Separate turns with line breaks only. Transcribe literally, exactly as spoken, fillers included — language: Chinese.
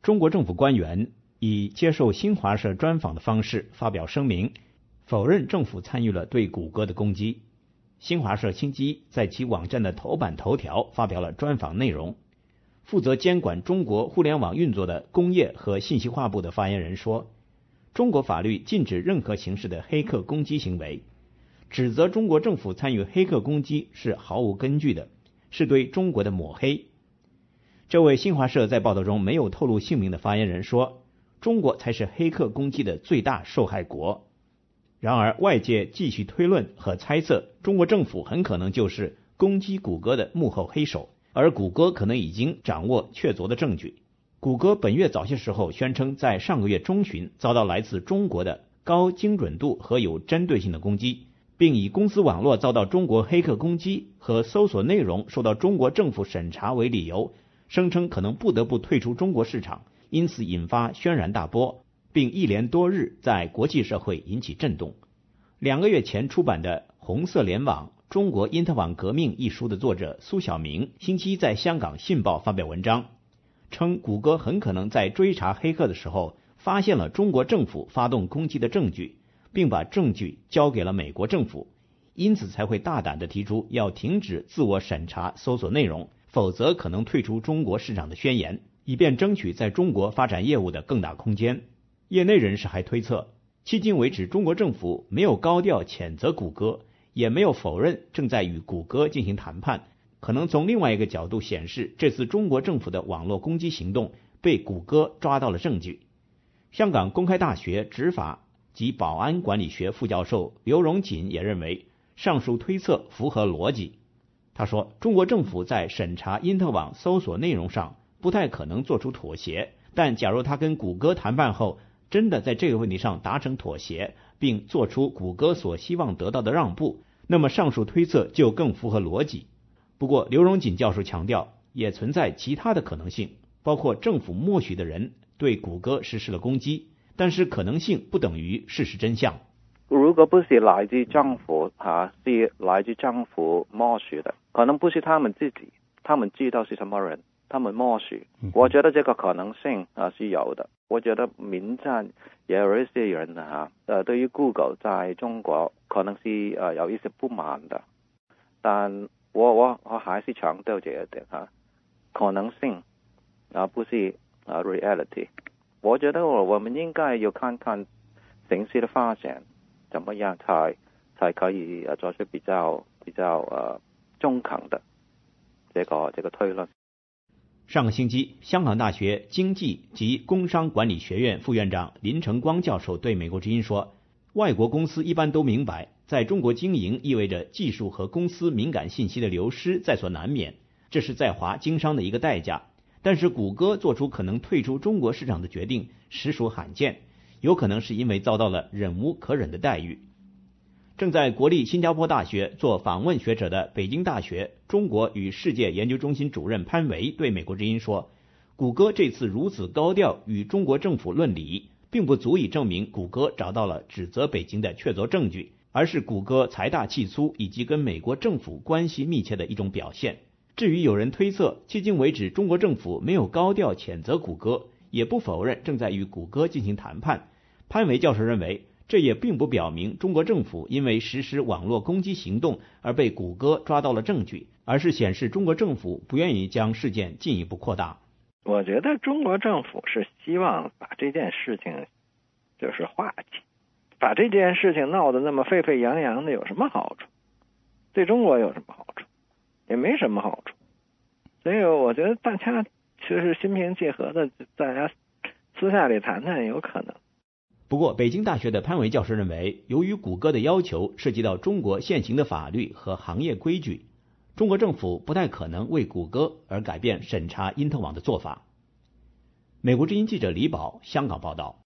中国政府官员以接受新华社专访的方式发表声明，否认政府参与了对谷歌的攻击。新华社星期一在其网站的头版头条发表了专访内容。负责监管中国互联网运作的工业和信息化部的发言人说，中国法律禁止任何形式的黑客攻击行为，指责中国政府参与黑客攻击是毫无根据的，是对中国的抹黑。这位新华社在报道中没有透露姓名的发言人说，中国才是黑客攻击的最大受害国。然而外界继续推论和猜测，中国政府很可能就是攻击谷歌的幕后黑手，而谷歌可能已经掌握确凿的证据。谷歌本月早些时候宣称，在上个月中旬遭到来自中国的高精准度和有针对性的攻击，并以公司网络遭到中国黑客攻击和搜索内容受到中国政府审查为理由，声称可能不得不退出中国市场，因此引发轩然大波，并一连多日在国际社会引起震动。两个月前出版的《红色联网：中国因特网革命》一书的作者苏晓明星期一在香港《信报》发表文章，称谷歌很可能在追查黑客的时候发现了中国政府发动攻击的证据，并把证据交给了美国政府，因此才会大胆地提出要停止自我审查搜索内容，否则可能退出中国市场的宣言，以便争取在中国发展业务的更大空间。业内人士还推测，迄今为止中国政府没有高调谴责谷歌，也没有否认正在与谷歌进行谈判，可能从另外一个角度显示，这次中国政府的网络攻击行动被谷歌抓到了证据。香港公开大学执法及保安管理学副教授刘荣锦也认为，上述推测符合逻辑。他说，中国政府在审查因特网搜索内容上不太可能做出妥协，但假如他跟谷歌谈判后真的在这个问题上达成妥协，并做出谷歌所希望得到的让步，那么上述推测就更符合逻辑。不过刘荣锦教授强调，也存在其他的可能性，包括政府默许的人对谷歌实施了攻击，但是可能性不等于事实真相。
如果不是来自政府、啊、是来自政府默许的，可能不是他们自己，他们知道是什么人，他们默许，我觉得这个可能性、啊、是有的。我觉得民间也有一些人啊，呃，对于 Google 在中国可能是呃有一些不满的，但我我我还是强调这一点啊，可能性啊不是啊 reality。我觉得我我们应该要看看形势的发展怎么样才才可以呃做出比较比较呃中肯的这个这个推论。
上个星期，香港大学经济及工商管理学院副院长林成光教授对美国之音说，外国公司一般都明白，在中国经营意味着技术和公司敏感信息的流失在所难免，这是在华经商的一个代价。但是谷歌做出可能退出中国市场的决定实属罕见，有可能是因为遭到了忍无可忍的待遇。正在国立新加坡大学做访问学者的北京大学中国与世界研究中心主任潘维对美国之音说，谷歌这次如此高调与中国政府论理，并不足以证明谷歌找到了指责北京的确凿证据，而是谷歌财大气粗以及跟美国政府关系密切的一种表现。至于有人推测，迄今为止中国政府没有高调谴责谷歌，也不否认正在与谷歌进行谈判，潘维教授认为，这也并不表明中国政府因为实施网络攻击行动而被谷歌抓到了证据，而是显示中国政府不愿意将事件进一步扩大。
我觉得中国政府是希望把这件事情就是化解，把这件事情闹得那么沸沸扬扬的有什么好处？对中国有什么好处？也没什么好处。所以我觉得大家其实心平气和的，大家私下里谈谈有可能。
不过北京大学的潘维教授认为，由于谷歌的要求涉及到中国现行的法律和行业规矩，中国政府不太可能为谷歌而改变审查因特网的做法。美国之音记者李宝香港报道。